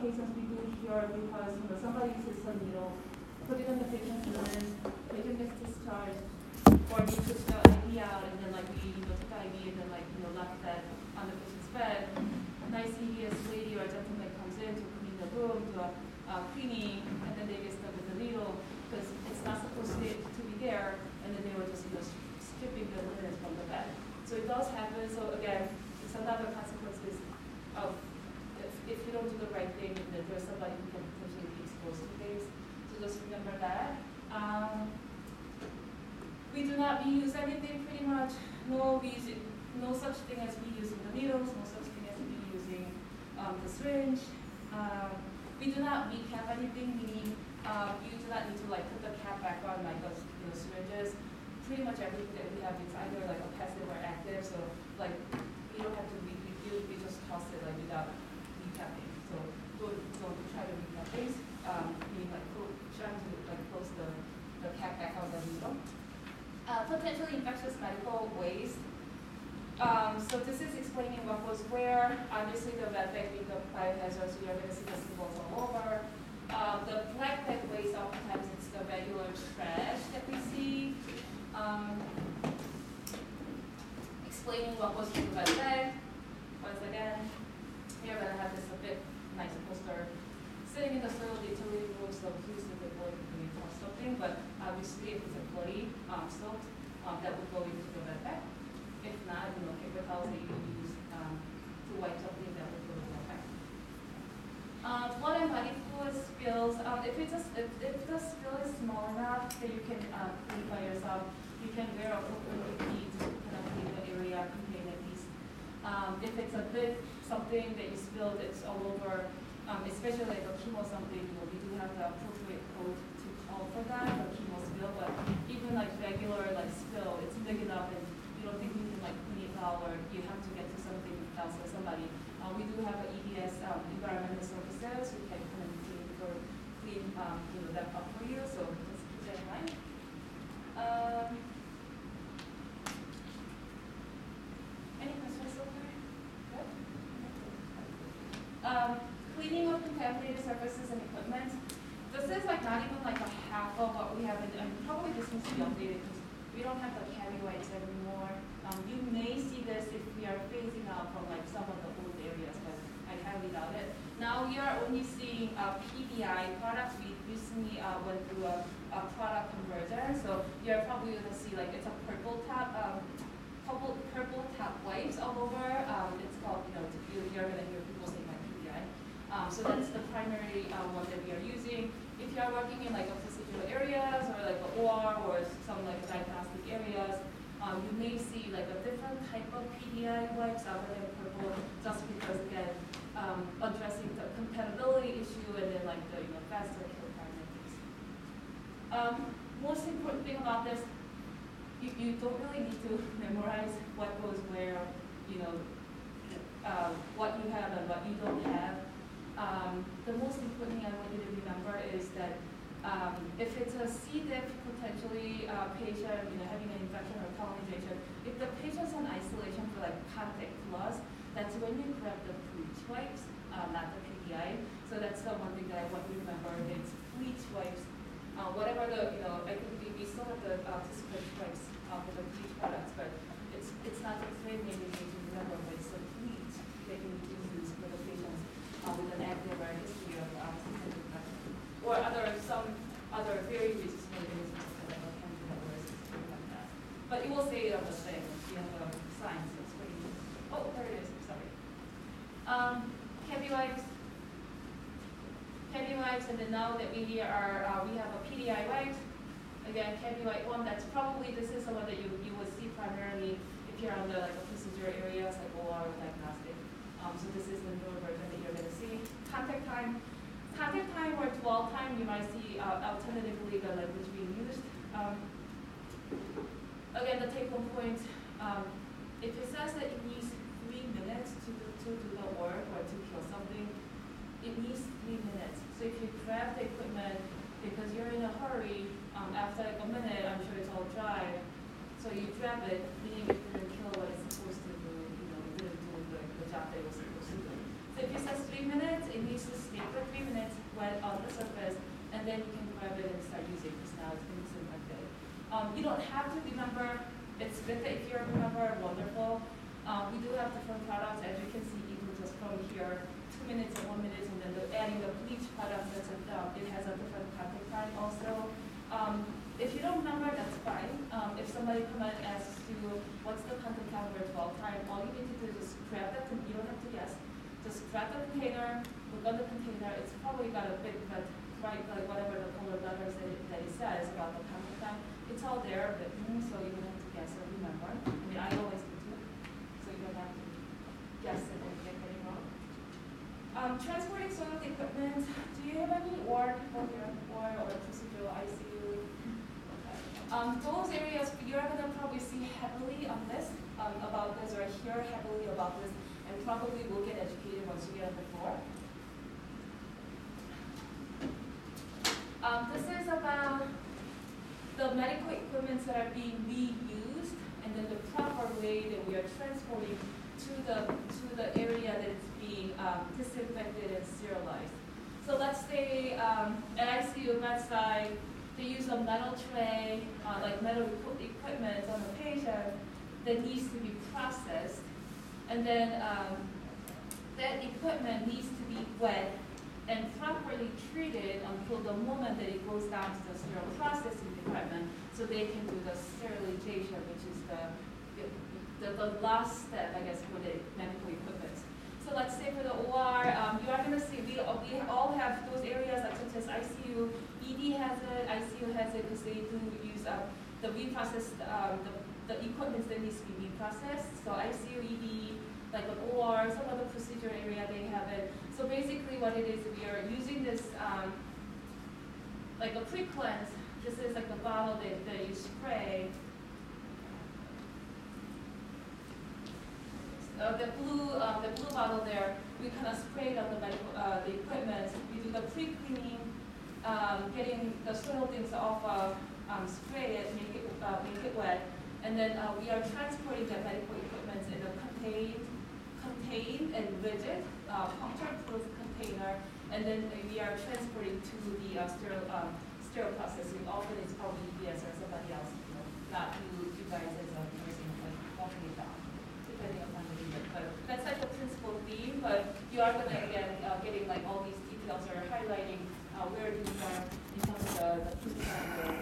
cases we do here because somebody uses some needle, put it in the patient's urine, patient gets discharged, or we took the IV out and then we took the IV and then left that on the patient's bed. A nice EVS lady or gentleman comes in to clean the room, do a cleaning, and then they get stuck with the needle because it's not supposed to be there, and then they were just stripping the linens from the bed. So it does happen. So again, it's another consequences of if you don't do the right thing, then there's somebody who can potentially be exposed to things. So just remember that. We do not reuse anything pretty much. No such thing as reusing the needles, no such thing as reusing the syringe. We do not recap anything, meaning you do not need to put the cap back on those syringes. Pretty much everything that we have is either a passive or active, so we don't have to refill, we just toss it without recapping. So don't try to recap things, meaning trying to close the cap back on the needle. Potentially infectious medical waste. So this is explaining what goes where. Obviously the red bag being the biohazard, so you're going to see the symbols all over. The black bag waste, oftentimes it's the regular trash that we see. Explaining what goes through the red bag. Once again, you're going to have this a bit nice poster sitting in the sterile utility room, so please look at what you or something, but obviously if it's employee soaked, that would go into the red bag. If not, paper towels that you can use to wipe something, that would go into the bag. Blood and body fluid spills. If the spill is small enough that you can clean by yourself, you can wear a open feet to clean the area, contain at least. If it's a bit something that you spilled, it's all over, especially a chemo something, we do have the appropriate code to call for that, the chemo spill, but even regular spill, it's big enough and you don't think you can clean it well, or you have to get to something else or somebody. We do have an EDS, environmental services, we can clean that up for you, so just keep that in mind. Any questions so far? Good? Cleaning of contaminated surfaces and equipment. This is not even a half of what we have, and probably this needs to be updated because we don't have the carry wipes anymore. You may see this if we are phasing out from some of the old areas, but I highly doubt it. Now we are only seeing PBI products. We recently went through a product conversion, so you're probably going to see it's a purple top wipes all over. It's called, you're going to hear people say PBI. So that's the primary one that we are using. If you are working in procedural areas or an OR or some diagnostic areas, you may see a different type of PBI wipes other than purple, just because again, addressing the compatibility issue and then the faster kill time and things. Most important thing about this, you don't really need to memorize what goes where, what you have and what you don't have. The most important thing I want you to remember is that if it's a C. diff potentially patient, having an infection or colonization, if the patient's on isolation for contact plus, that's when you grab the bleach wipes, not the PBI. So that's the one thing that I want you to remember. It's bleach wipes. Whatever I think we still have the discipline wipes for the bleach products, but it's not the same name you need to remember, but it's the bleach that you need to use for the patients with an active or history of systemic infection, or some other very resistant organisms like Candida or something like that. But it will say it on the thing. You have the signs. So it's pretty. Oh, there it is. Sorry. Candy wipes, and then now that we have a PDI wipes. Again, candy wipe one. That's probably this is the one that you would see primarily if you're on the procedure areas like OR or diagnostic. So this is the newer version that you're going to see. Contact time or dwell time, you might see alternatively the language being used. Again, the take-home point, if it says that it needs 3 minutes to do the work or to kill something, it needs 3 minutes. So if you grab the equipment because you're in a hurry, after a minute, I'm sure it's all dry. So you grab it, meaning it didn't kill what it's supposed to do, it didn't do the job that it was supposed to do. So if it says 3 minutes, it needs to stay for 3 minutes wet on the surface, and then you can grab it and start using it, because now it's been disinfected. You don't have to remember. It's good that if you remember, wonderful. We do have different products, as you can see, even just from here, 2 minutes and 1 minute, and then adding the bleach product, it has a different contact time also. If you don't remember, that's fine. If somebody comes and asks you, what's the contact time over 12 time, all you need to do is just grab that, you don't have to guess. Just grab the container, look on the container, it's probably got a big, right, like whatever the color letters that it says about the contact time, it's all there written, so you don't have to guess or remember. I mean, I always do too, so you don't have to guess it or get it wrong. Transporting soiled equipment, do you have any or people here, or procedural ICU? Okay. Those areas, you're going to probably see heavily on this, about this, or hear heavily about this, and probably will get educated once you get on the floor. This is about the medical equipment that are being reused, and then the proper way that we are transporting to the area that is being disinfected and sterilized. So let's say at ICU bedside, they use a metal tray, like metal equipment on the patient that needs to be processed, and then that equipment needs to be wet and properly treated until the moment that it goes down to the sterile processing department, so they can do the sterilization, which is the last step, I guess, for the medical equipment. So let's say for the OR, you are going to see we all have those areas such as ICU, ED has it, ICU has it, because they do use the reprocessed, the equipment that needs to be reprocessed. So ICU, ED, like an OR, some other procedure area, they have it. So basically what it is, we are using this, like a pre-cleanse. This is like the bottle that you spray. The blue bottle there, we kind of spray it on the equipment. We do the pre-cleaning, getting the soil things off of, spray it, make it wet, and then we are transporting the medical equipment in a contained and rigid, puncture-proof container, and then we are transporting to the sterile processing. Often it's probably EBS or somebody else, not you guys as a person like walking it down, depending upon the unit. But that's like the principal theme. But you are going to again getting like all these details are highlighting where these are in terms of the